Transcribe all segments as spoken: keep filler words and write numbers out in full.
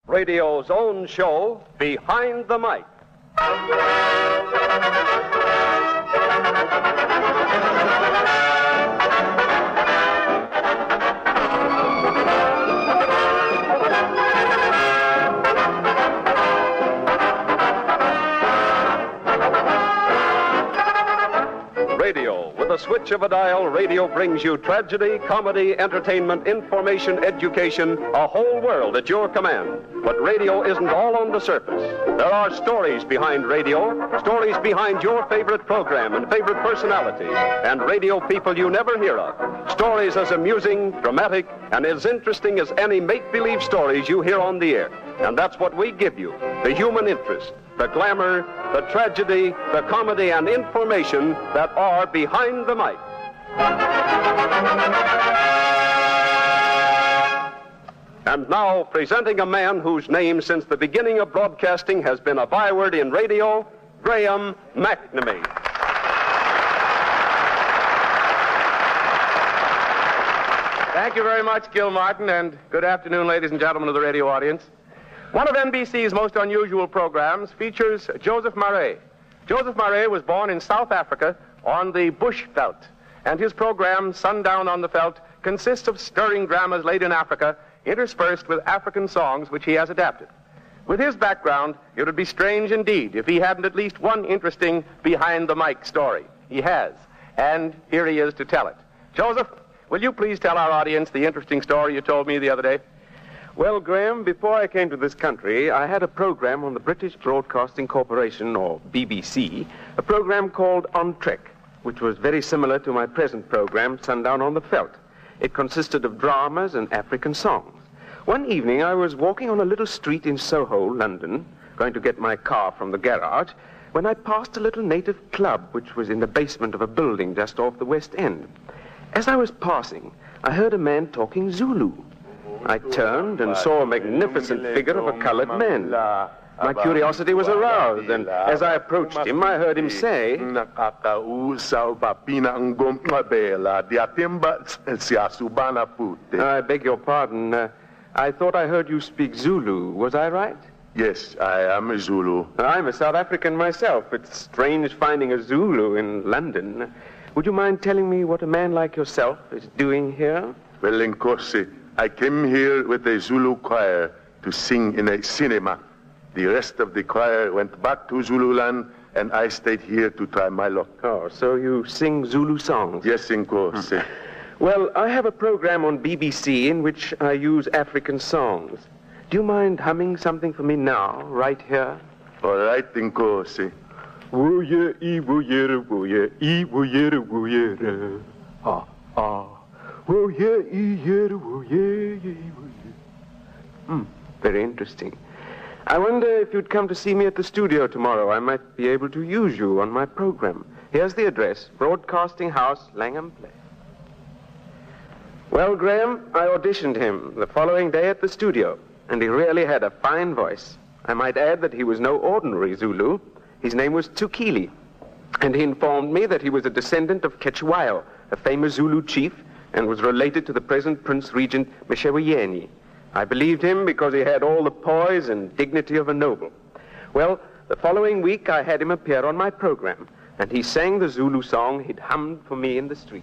Radio's own show, Behind the Mic. Radio. With a switch of a dial, radio brings you tragedy, comedy, entertainment, information, education, a whole world at your command. But radio isn't all on the surface. There are stories behind radio, stories behind your favorite program and favorite personality, and radio people you never hear of. Stories as amusing, dramatic, and as interesting as any make-believe stories you hear on the air. And that's what we give you, the human interest, the glamour, the tragedy, the comedy, and information that are behind the mic. And now, presenting a man whose name since the beginning of broadcasting has been a byword in radio, Graham McNamee. Thank you very much, Gil Martin, and good afternoon, ladies and gentlemen of the radio audience. One of N B C's most unusual programs features Joseph Marais. Joseph Marais was born in South Africa on the Bush Veldt, and his program, Sundown on the Veldt, consists of stirring dramas laid in Africa, interspersed with African songs which he has adapted. With his background, it would be strange indeed if he hadn't at least one interesting behind-the-mic story. He has, and here he is to tell it. Joseph, will you please tell our audience the interesting story you told me the other day? Well, Graham, before I came to this country, I had a program on the British Broadcasting Corporation, or B B C, a program called On Trek, which was very similar to my present program, Sundown on the Veldt. It consisted of dramas and African songs. One evening, I was walking on a little street in Soho, London, going to get my car from the garage, when I passed a little native club, which was in the basement of a building just off the West End. As I was passing, I heard a man talking Zulu. I turned and saw a magnificent figure of a colored man. My curiosity was aroused, and as I approached him, I heard him say, I beg your pardon. Uh, I thought I heard you speak Zulu. Was I right? Yes, I am a Zulu. I'm a South African myself. It's strange finding a Zulu in London. Would you mind telling me what a man like yourself is doing here? Well, in course, I came here with a Zulu choir to sing in a cinema. The rest of the choir went back to Zululand, and I stayed here to try my luck. Oh, so you sing Zulu songs? Yes, in course. Hmm. Well, I have a program on B B C in which I use African songs. Do you mind humming something for me now, right here? All right, in course. Woo yeah, ee woo yeah, woo yeah, ee woo yeah, woo yeah. Ah, ah. Woo yeah, ee yeah, woo yeah, yeah, woo yeah. Hmm, very interesting. I wonder if you'd come to see me at the studio tomorrow. I might be able to use you on my program. Here's the address, Broadcasting House, Langham Place. Well, Graham, I auditioned him the following day at the studio, and he really had a fine voice. I might add that he was no ordinary Zulu. His name was Tukili, and he informed me that he was a descendant of Ketshwayo, a famous Zulu chief, and was related to the present Prince Regent Msheweyeni. I believed him because he had all the poise and dignity of a noble. Well, the following week I had him appear on my program, and he sang the Zulu song he'd hummed for me in the street.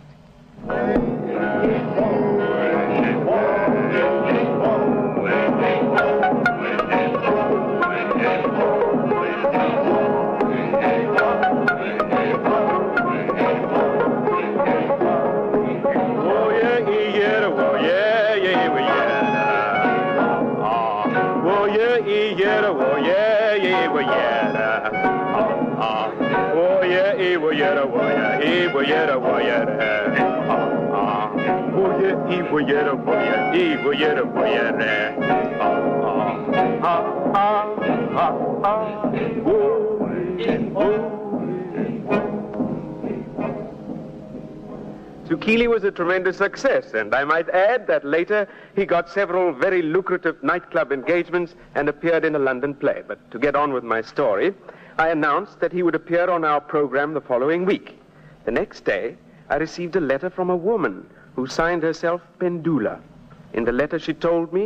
Tukili was a tremendous success, and I might add that later he got several very lucrative nightclub engagements and appeared in a London play. But to get on with my story, I announced that he would appear on our program the following week. The next day, I received a letter from a woman who signed herself Pendula. In the letter, she told me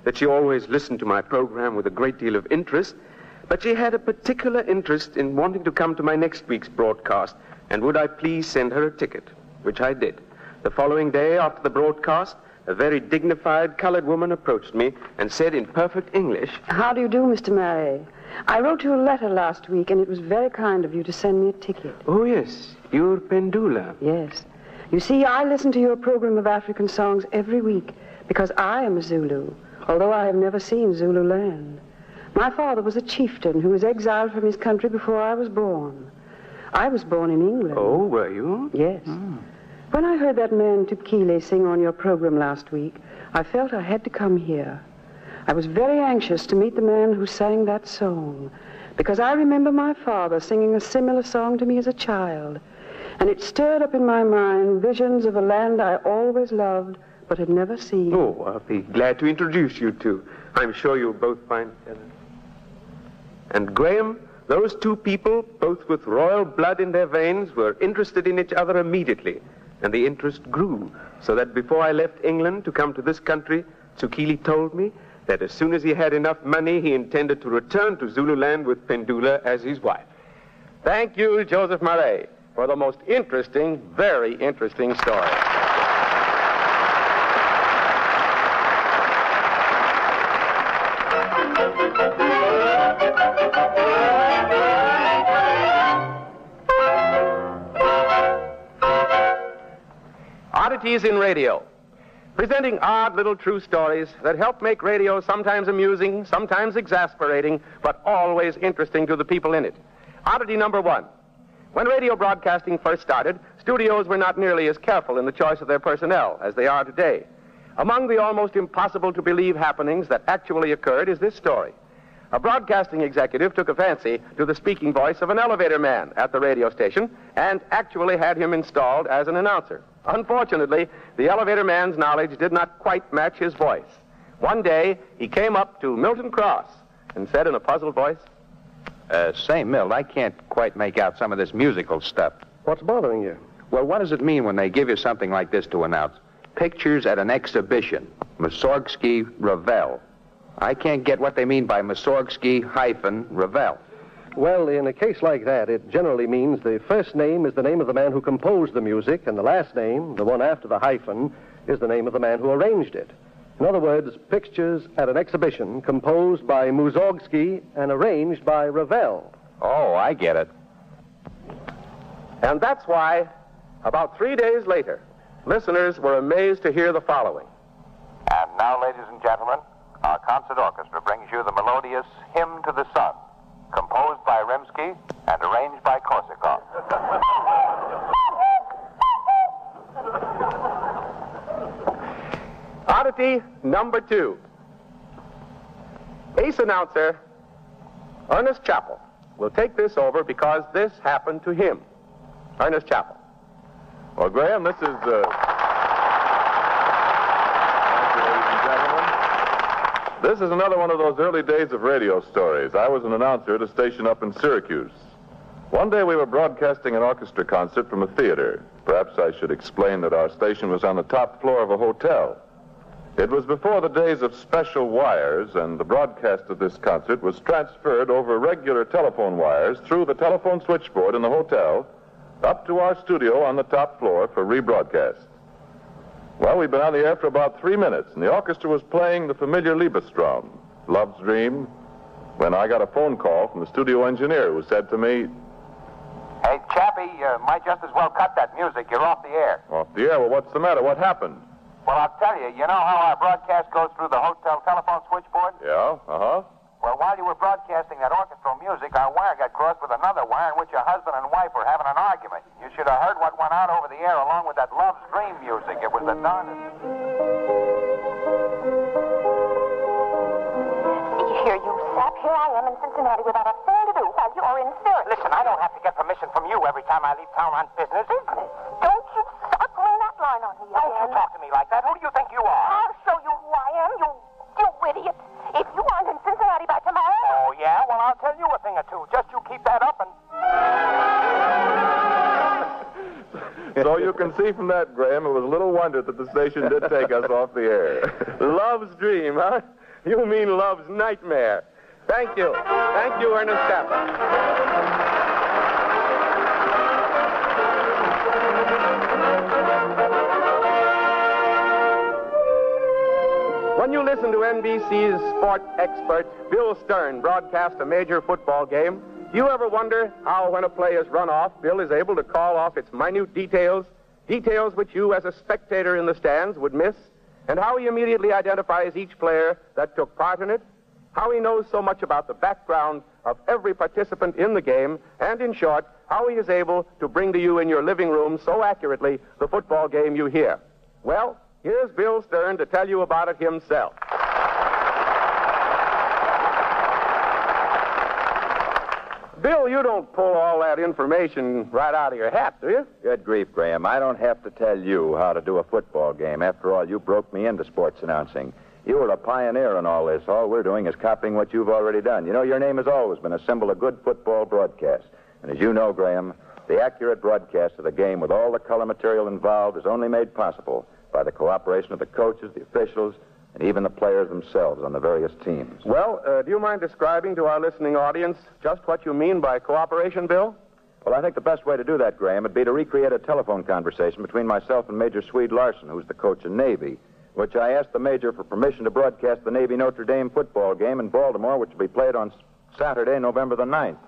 that she always listened to my program with a great deal of interest, but she had a particular interest in wanting to come to my next week's broadcast, and would I please send her a ticket, which I did. The following day after the broadcast, a very dignified colored woman approached me and said in perfect English, "How do you do, Mister Murray? I wrote you a letter last week, and it was very kind of you to send me a ticket." "Oh, yes, your pendula." "Yes. You see, I listen to your program of African songs every week because I am a Zulu, although I have never seen Zulu land. My father was a chieftain who was exiled from his country before I was born. I was born in England." "Oh, were you?" "Yes. Mm. When I heard that man Tukile sing on your program last week, I felt I had to come here. I was very anxious to meet the man who sang that song, because I remember my father singing a similar song to me as a child, and it stirred up in my mind visions of a land I always loved but had never seen." "Oh, I'll be glad to introduce you to. I'm sure you'll both find each other." And Graham, those two people, both with royal blood in their veins, were interested in each other immediately, and the interest grew, so that before I left England to come to this country, Tsukili told me that as soon as he had enough money, he intended to return to Zululand with Pendula as his wife. Thank you, Joseph Murray, for the most interesting, very interesting story. Oddities in Radio, presenting odd little true stories that help make radio sometimes amusing, sometimes exasperating, but always interesting to the people in it. Oddity number one. When radio broadcasting first started, studios were not nearly as careful in the choice of their personnel as they are today. Among the almost impossible to believe happenings that actually occurred is this story. A broadcasting executive took a fancy to the speaking voice of an elevator man at the radio station and actually had him installed as an announcer. Unfortunately, the elevator man's knowledge did not quite match his voice. One day, he came up to Milton Cross and said in a puzzled voice, Uh, say, Milt, I can't quite make out some of this musical stuff. What's bothering you? Well, what does it mean when they give you something like this to announce? Pictures at an exhibition. Mussorgsky Ravel. I can't get what they mean by Mussorgsky hyphen Ravel. Well, in a case like that, it generally means the first name is the name of the man who composed the music, and the last name, the one after the hyphen, is the name of the man who arranged it. In other words, pictures at an exhibition composed by Mussorgsky and arranged by Ravel. Oh, I get it. and that's why, about three days later, listeners were amazed to hear the following. And now, ladies and gentlemen, our concert orchestra brings you the melodious Hymn to the Sun, composed by Rimsky and arranged by Korsakov. Oddity number two. Ace announcer Ernest Chappell will take this over because this happened to him. Ernest Chappell. Well, Graham, this is... Uh... This is another one of those early days of radio stories. I was an announcer at a station up in Syracuse. One day we were broadcasting an orchestra concert from a theater. Perhaps I should explain that our station was on the top floor of a hotel. It was before the days of special wires, and the broadcast of this concert was transferred over regular telephone wires through the telephone switchboard in the hotel up to our studio on the top floor for rebroadcast. Well, we'd been on the air for about three minutes, and the orchestra was playing the familiar Liebestraum, Love's Dream, when I got a phone call from the studio engineer who said to me, Hey, Chappie, you might just as well cut that music. You're off the air. Off the air? Well, what's the matter? What happened? Well, I'll tell you. You know how our broadcast goes through the hotel telephone switchboard? Yeah, uh-huh. Well, while you were broadcasting that orchestral music, our wire got crossed with another wire in which your husband and wife were having an argument. You should have heard what went out over the air along with that Love's Dream music. It was the darndest. See here, you sap. Here I am in Cincinnati without a thing to do while you're in Syracuse. Listen, I don't have to get permission from you every time I leave town on business. Business? Don't you start pulling that line on me Don't again. you talk to me like that. Who do you think you are? I'll show you who I am, you, you idiot. If you aren't in Cincinnati by tomorrow... Oh, yeah? Well, I'll tell you a thing or two. Just you keep that up and... So you can see from that, Graham, it was little wonder that the station did take us off the air. Love's Dream, huh? You mean Love's Nightmare. Thank you. Thank you, Ernest Capra. When you listen to N B C's sport expert, Bill Stern, broadcast a major football game, do you ever wonder how, when a play is run off, Bill is able to call off its minute details, details which you, as a spectator in the stands, would miss, and how he immediately identifies each player that took part in it, how he knows so much about the background of every participant in the game, and, in short, how he is able to bring to you in your living room so accurately the football game you hear? Well, here's Bill Stern to tell you about it himself. Bill, you don't pull all that information right out of your hat, do you? Good grief, Graham. I don't have to tell you how to do a football game. After all, you broke me into sports announcing. You were a pioneer in all this. All we're doing is copying what you've already done. You know, your name has always been a symbol of good football broadcast. And as you know, Graham, the accurate broadcast of the game with all the color material involved is only made possible by the cooperation of the coaches, the officials, and even the players themselves on the various teams. Well, uh, do you mind describing to our listening audience just what you mean by cooperation, Bill? Well, I think the best way to do that, Graham, would be to recreate a telephone conversation between myself and Major Swede Larson, who's the coach in Navy, which I asked the Major for permission to broadcast the Navy-Notre Dame football game in Baltimore, which will be played on Saturday, November the ninth.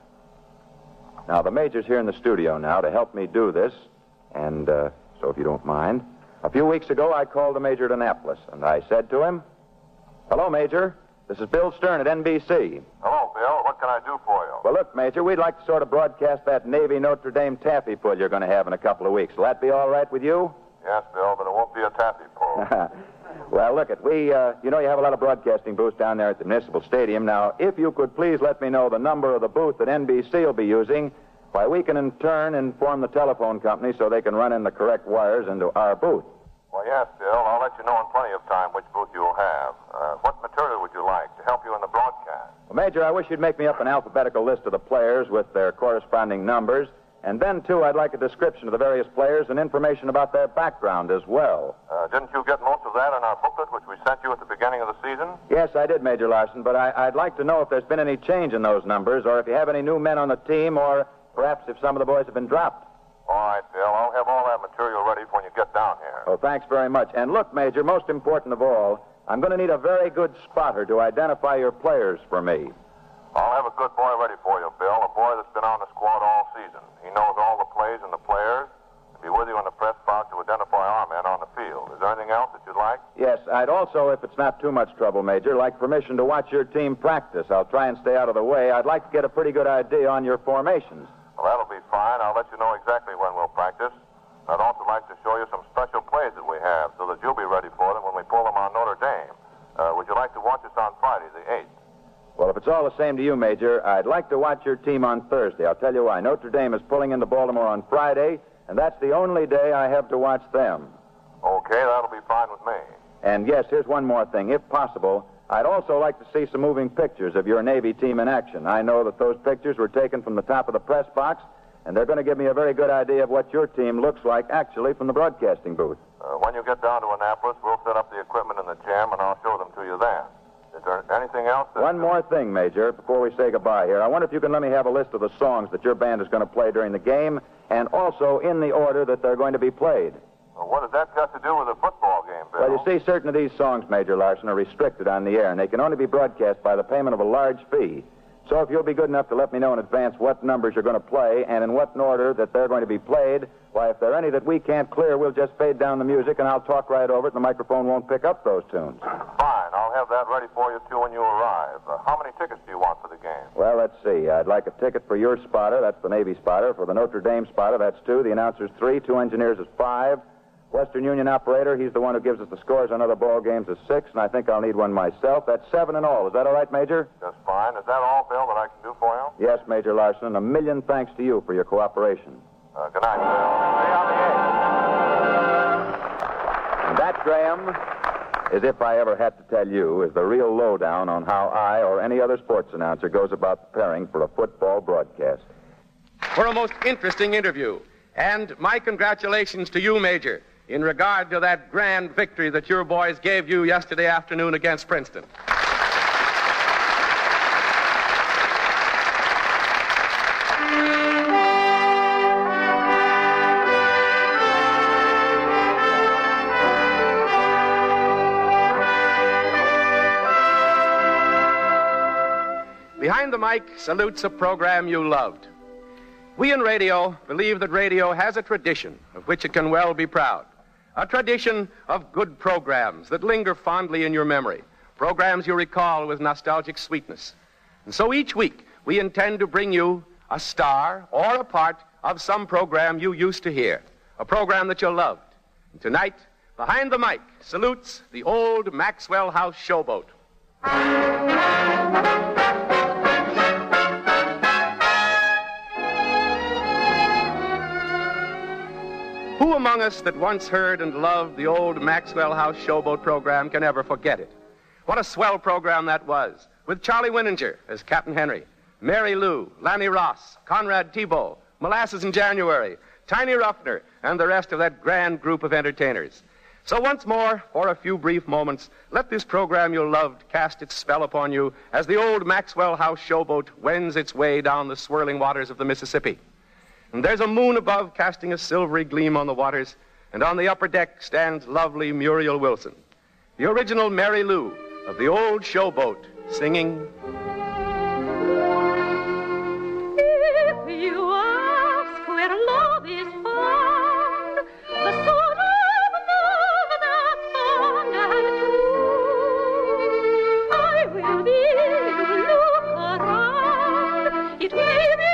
Now, the Major's here in the studio now to help me do this, and uh, so if you don't mind, a few weeks ago, I called the Major at Annapolis, and I said to him, "Hello, Major. This is Bill Stern at N B C. Hello, Bill. What can I do for you? Well, look, Major, we'd like to sort of broadcast that Navy-Notre Dame taffy pull you're going to have in a couple of weeks. Will that be all right with you?" Yes, Bill, but it won't be a taffy pull. Well, look, it. We, uh, you know, you have a lot of broadcasting booths down there at the Municipal Stadium. Now, if you could please let me know the number of the booth that N B C will be using, why, we can in turn inform the telephone company so they can run in the correct wires into our booth. Well, yes, Bill. I'll let you know in plenty of time which booth you'll have. Uh, what material would you like to help you in the broadcast? Well, Major, I wish you'd make me up an alphabetical list of the players with their corresponding numbers. And then, too, I'd like a description of the various players and information about their background as well. Uh, didn't you get most of that in our booklet, which we sent you at the beginning of the season? Yes, I did, Major Larson, but I, I'd like to know if there's been any change in those numbers, or if you have any new men on the team, or perhaps if some of the boys have been dropped. All right, Bill. I'll have all that material ready for when you get down here. Oh, thanks very much. And look, Major, most important of all, I'm going to need a very good spotter to identify your players for me. I'll have a good boy ready for you, Bill, a boy that's been on the squad all season. He knows all the plays and the players. He'll be with you in the press box to identify our men on the field. Is there anything else that you'd like? Yes, I'd also, if it's not too much trouble, Major, like permission to watch your team practice. I'll try and stay out of the way. I'd like to get a pretty good idea on your formations. Well, that'll be fine. I'll let you know exactly when we'll practice. I'd also like to show you some special plays that we have so that you'll be ready for them when we pull them on Notre Dame. Uh, would you like to watch us on Friday, the eighth? Well, if it's all the same to you, Major, I'd like to watch your team on Thursday. I'll tell you why. Notre Dame is pulling into Baltimore on Friday, and that's the only day I have to watch them. Okay, that'll be fine with me. And yes, here's one more thing. If possible, I'd also like to see some moving pictures of your Navy team in action. I know that those pictures were taken from the top of the press box, and they're going to give me a very good idea of what your team looks like actually from the broadcasting booth. Uh, when you get down to Annapolis, we'll set up the equipment in the gym, and I'll show them to you then. Is there anything else? That... One more thing, Major, before we say goodbye here. I wonder if you can let me have a list of the songs that your band is going to play during the game, and also in the order that they're going to be played. Well, what has that got to do with a football game, Bill? Well, you see, certain of these songs, Major Larson, are restricted on the air, and they can only be broadcast by the payment of a large fee. So if you'll be good enough to let me know in advance what numbers you're going to play and in what order that they're going to be played, why, if there are any that we can't clear, we'll just fade down the music, and I'll talk right over it, and the microphone won't pick up those tunes. Fine. I'll have that ready for you, too, when you arrive. Uh, how many tickets do you want for the game? Well, let's see. I'd like a ticket for your spotter. That's the Navy spotter. For the Notre Dame spotter, that's two. The announcer's three. Two engineers is five. Western Union operator, he's the one who gives us the scores on other ball games, is six, and I think I'll need one myself. That's seven in all. Is that all right, Major? Just fine. Is that all, Bill, that I can do for you? Yes, Major Larson, and a million thanks to you for your cooperation. Uh, good night, Bill. See you on the eighth. And that, Graham, as if I ever had to tell you, is the real lowdown on how I or any other sports announcer goes about preparing for a football broadcast. For a most interesting interview. And my congratulations to you, Major, in regard to that grand victory that your boys gave you yesterday afternoon against Princeton. Behind the Mic salutes a program you loved. We in radio believe that radio has a tradition of which it can well be proud. A tradition of good programs that linger fondly in your memory, programs you recall with nostalgic sweetness. And so each week, we intend to bring you a star or a part of some program you used to hear, a program that you loved. And tonight, Behind the Mic salutes the old Maxwell House Showboat. Who among us that once heard and loved the old Maxwell House Showboat program can ever forget it? What a swell program that was, with Charlie Winninger as Captain Henry, Mary Lou, Lanny Ross, Conrad Thibault, Molasses in January, Tiny Ruffner, and the rest of that grand group of entertainers. So once more, for a few brief moments, let this program you loved cast its spell upon you as the old Maxwell House Showboat wends its way down the swirling waters of the Mississippi. And there's a moon above casting a silvery gleam on the waters, and on the upper deck stands lovely Muriel Wilson, the original Mary Lou of the old Showboat, singing... If you ask where love is found, the sort of love that's fond and true, I will bid you look around. It may be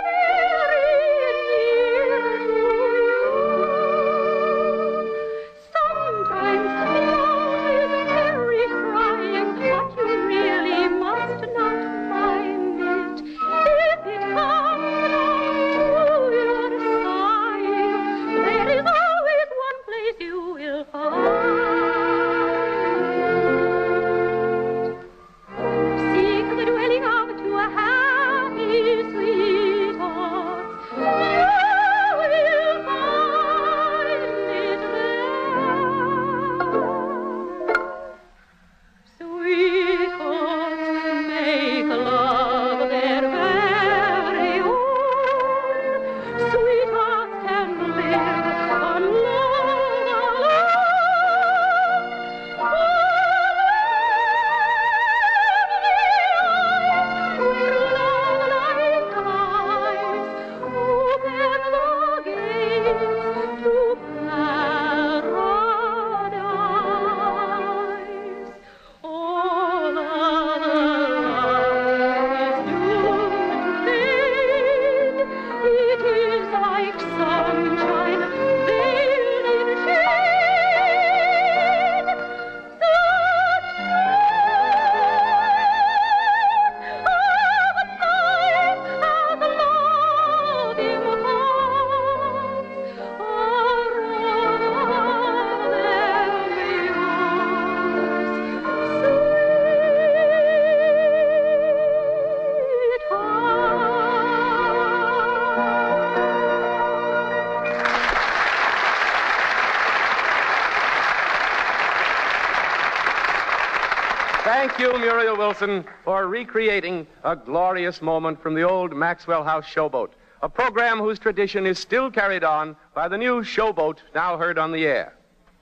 Thank you, Muriel Wilson, for recreating a glorious moment from the old Maxwell House Showboat, a program whose tradition is still carried on by the new Showboat now heard on the air.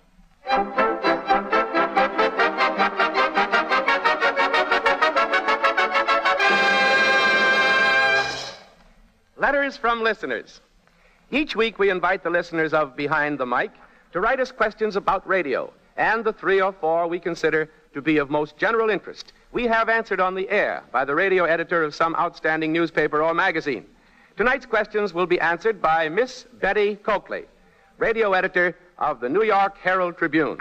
Letters from listeners. Each week we invite the listeners of Behind the Mic to write us questions about radio and the three or four we consider to be of most general interest we have answered on the air by the radio editor of some outstanding newspaper or magazine. Tonight's questions will be answered by Miss Betty Coakley, radio editor of the New York Herald Tribune.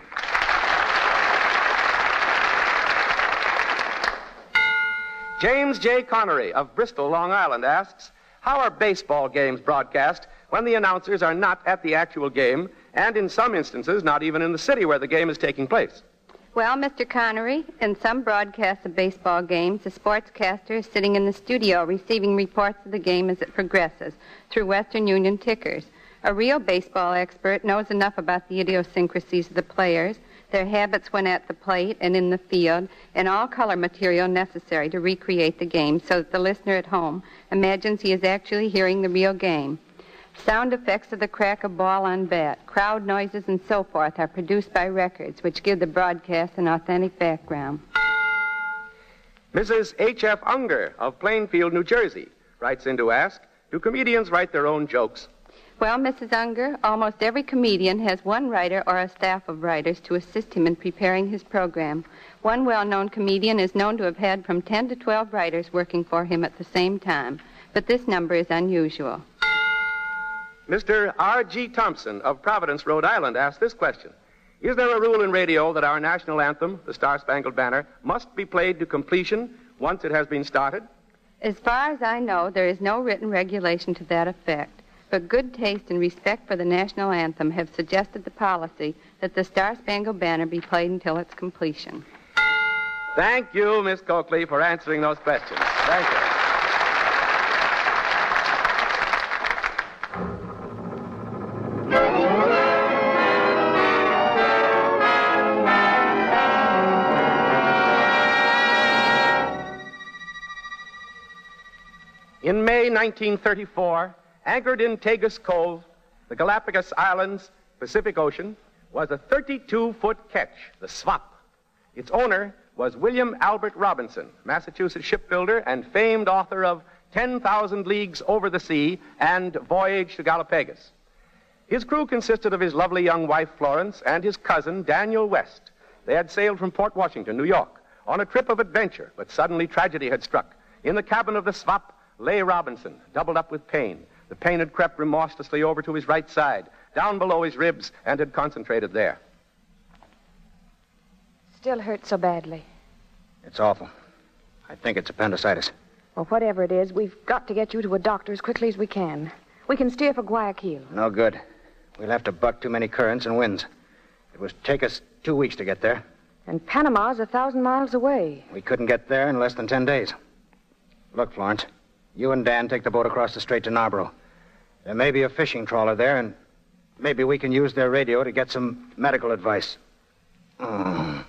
James J. Connery of Bristol, Long Island asks, how are baseball games broadcast when the announcers are not at the actual game and in some instances not even in the city where the game is taking place? Well, Mister Connery, in some broadcasts of baseball games, the sportscaster is sitting in the studio receiving reports of the game as it progresses through Western Union tickers. A real baseball expert knows enough about the idiosyncrasies of the players, their habits when at the plate and in the field, and all color material necessary to recreate the game so that the listener at home imagines he is actually hearing the real game. Sound effects of the crack of ball on bat, crowd noises, and so forth are produced by records which give the broadcast an authentic background. Missus H F. Unger of Plainfield, New Jersey, writes in to ask, do comedians write their own jokes? Well, Missus Unger, almost every comedian has one writer or a staff of writers to assist him in preparing his program. One well-known comedian is known to have had from ten to twelve writers working for him at the same time, but this number is unusual. Mister R G. Thompson of Providence, Rhode Island, asked this question. Is there a rule in radio that our national anthem, the Star-Spangled Banner, must be played to completion once it has been started? As far as I know, there is no written regulation to that effect. But good taste and respect for the national anthem have suggested the policy that the Star-Spangled Banner be played until its completion. Thank you, Miss Coakley, for answering those questions. Thank you. In May nineteen thirty-four, anchored in Tagus Cove, the Galapagos Islands, Pacific Ocean, was a thirty-two foot ketch, the Swap. Its owner was William Albert Robinson, Massachusetts shipbuilder and famed author of ten thousand Leagues Over the Sea and Voyage to Galapagos. His crew consisted of his lovely young wife, Florence, and his cousin, Daniel West. They had sailed from Port Washington, New York, on a trip of adventure, but suddenly tragedy had struck. In the cabin of the Swap lay Robinson, doubled up with pain. The pain had crept remorselessly over to his right side, down below his ribs, and had concentrated there. Still hurts so badly. It's awful. I think it's appendicitis. Well, whatever it is, we've got to get you to a doctor as quickly as we can. We can steer for Guayaquil. No good. We'll have to buck too many currents and winds. It would take us two weeks to get there. And Panama's a thousand miles away. We couldn't get there in less than ten days. Look, Florence, you and Dan take the boat across the strait to Narborough. There may be a fishing trawler there, and maybe we can use their radio to get some medical advice. Oh.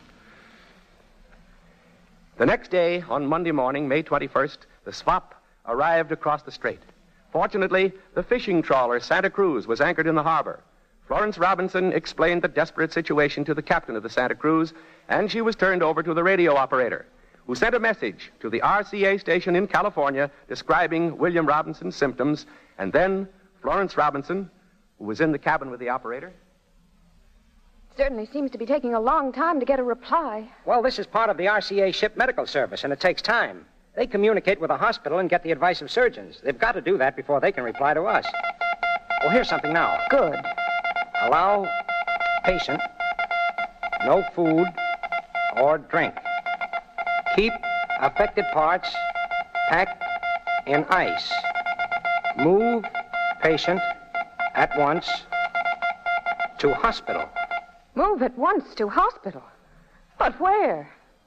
The next day, on Monday morning, May twenty-first, the Swap arrived across the strait. Fortunately, the fishing trawler Santa Cruz was anchored in the harbor. Florence Robinson explained the desperate situation to the captain of the Santa Cruz, and she was turned over to the radio operator, who sent a message to the R C A station in California describing William Robinson's symptoms, and then Florence Robinson, who was in the cabin with the operator. Certainly seems to be taking a long time to get a reply. Well, this is part of the R C A ship medical service, and it takes time. They communicate with the hospital and get the advice of surgeons. They've got to do that before they can reply to us. Well, here's something now. Good. Allow patient no food or drink. Keep affected parts packed in ice. Move patient at once to hospital. Move at once to hospital? But where?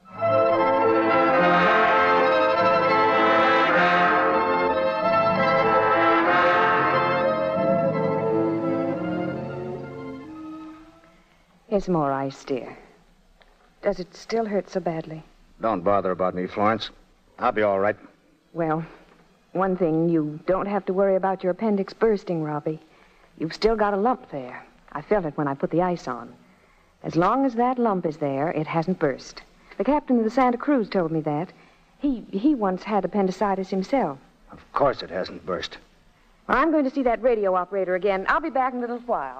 Here's some more ice, dear. Does it still hurt so badly? Don't bother about me, Florence. I'll be all right. Well, one thing, you don't have to worry about your appendix bursting, Robbie. You've still got a lump there. I felt it when I put the ice on. As long as that lump is there, it hasn't burst. The captain of the Santa Cruz told me that. He he once had appendicitis himself. Of course it hasn't burst. Well, I'm going to see that radio operator again. I'll be back in a little while.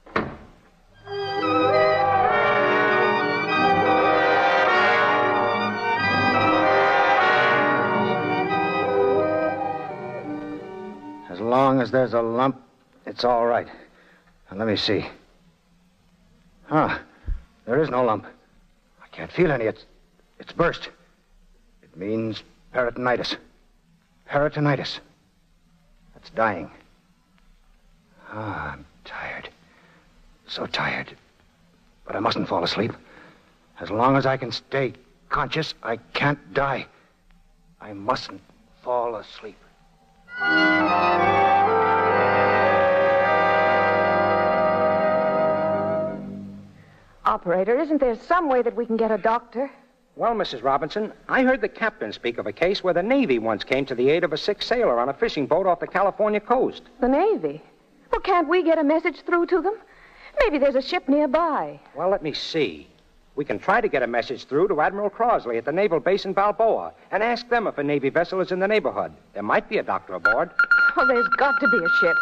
As long as there's a lump, it's all right. Now, let me see. Huh. There is no lump. I can't feel any. It's, it's burst. It means peritonitis. Peritonitis. That's dying. Ah, I'm tired. So tired. But I mustn't fall asleep. As long as I can stay conscious, I can't die. I mustn't fall asleep. Operator, isn't there some way that we can get a doctor? Well, Missus Robinson, I heard the captain speak of a case where the Navy once came to the aid of a sick sailor on a fishing boat off the California coast. The Navy? Well, can't we get a message through to them? Maybe there's a ship nearby. Well, let me see. We can try to get a message through to Admiral Crosley at the naval base in Balboa and ask them if a Navy vessel is in the neighborhood. There might be a doctor aboard. Oh, there's got to be a ship.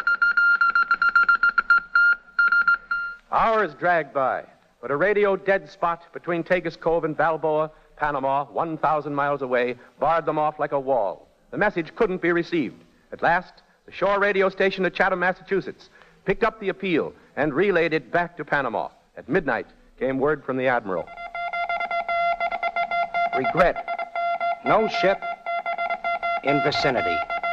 Hours dragged by, but a radio dead spot between Tagus Cove and Balboa, Panama, one thousand miles away, barred them off like a wall. The message couldn't be received. At last, the shore radio station at Chatham, Massachusetts, picked up the appeal and relayed it back to Panama. At midnight came word from the Admiral. Regret. No ship in vicinity.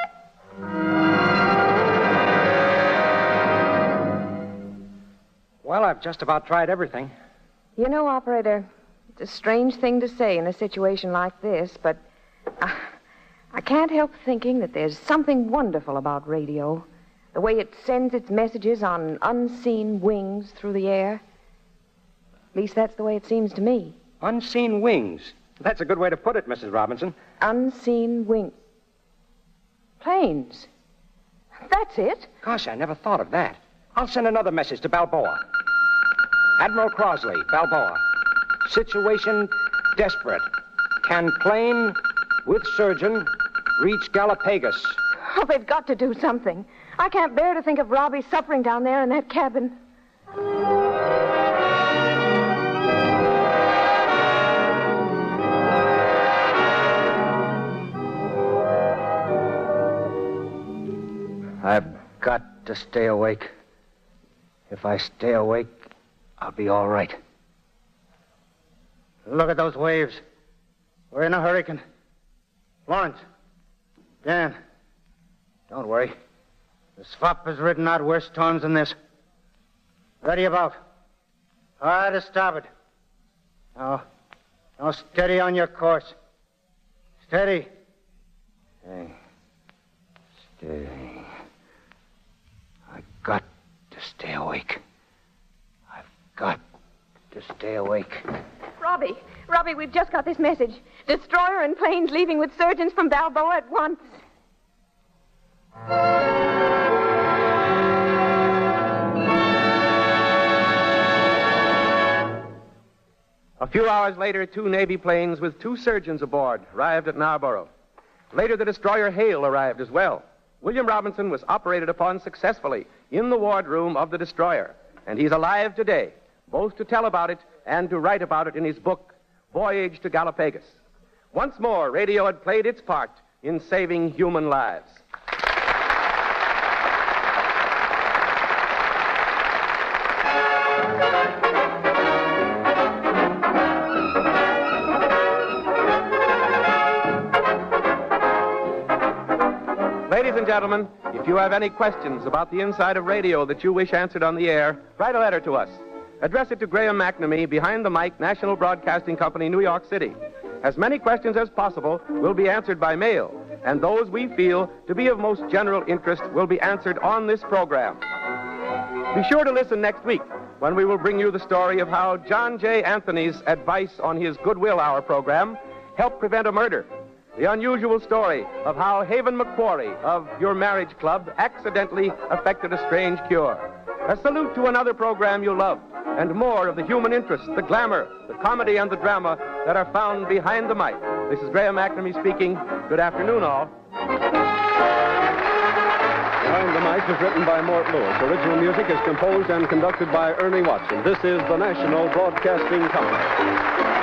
Well, I've just about tried everything. You know, operator, it's a strange thing to say in a situation like this, but I, I can't help thinking that there's something wonderful about radio. The way it sends its messages on unseen wings through the air. At least that's the way it seems to me. Unseen wings. That's a good way to put it, Missus Robinson. Unseen wings. Planes. That's it. Gosh, I never thought of that. I'll send another message to Balboa. Admiral Crosley, Balboa. Situation desperate. Can plane with surgeon reach Galapagos? Oh, they've got to do something. I can't bear to think of Robbie suffering down there in that cabin. I've got to stay awake. If I stay awake, I'll be all right. Look at those waves. We're in a hurricane. Lawrence. Dan. Don't worry. The S F O P has ridden out worse storms than this. Ready about. Hard to starboard. Now, now steady on your course. Steady. Steady. Steady. I've got to stay awake. I've got to stay awake. Robbie, Robbie, we've just got this message. Destroyer and planes leaving with surgeons from Balboa at once. A few hours later, two Navy planes with two surgeons aboard arrived at Narborough. Later, the destroyer Hale arrived as well. William Robinson was operated upon successfully in the wardroom of the destroyer, and he's alive today, both to tell about it and to write about it in his book, Voyage to Galapagos. Once more, radio had played its part in saving human lives. Ladies and gentlemen, if you have any questions about the inside of radio that you wish answered on the air, write a letter to us. Address it to Graham McNamee, Behind the Mic, National Broadcasting Company, New York City. As many questions as possible will be answered by mail, and those we feel to be of most general interest will be answered on this program. Be sure to listen next week when we will bring you the story of how John J. Anthony's advice on his Goodwill Hour program helped prevent a murder. The unusual story of how Haven McQuarrie of Your Marriage Club accidentally effected a strange cure. A salute to another program you love, and more of the human interest, the glamour, the comedy, and the drama that are found behind the mic. This is Graham McNamee speaking. Good afternoon, all. Behind the Mic is written by Mort Lewis. Original music is composed and conducted by Ernie Watson. This is the National Broadcasting Company.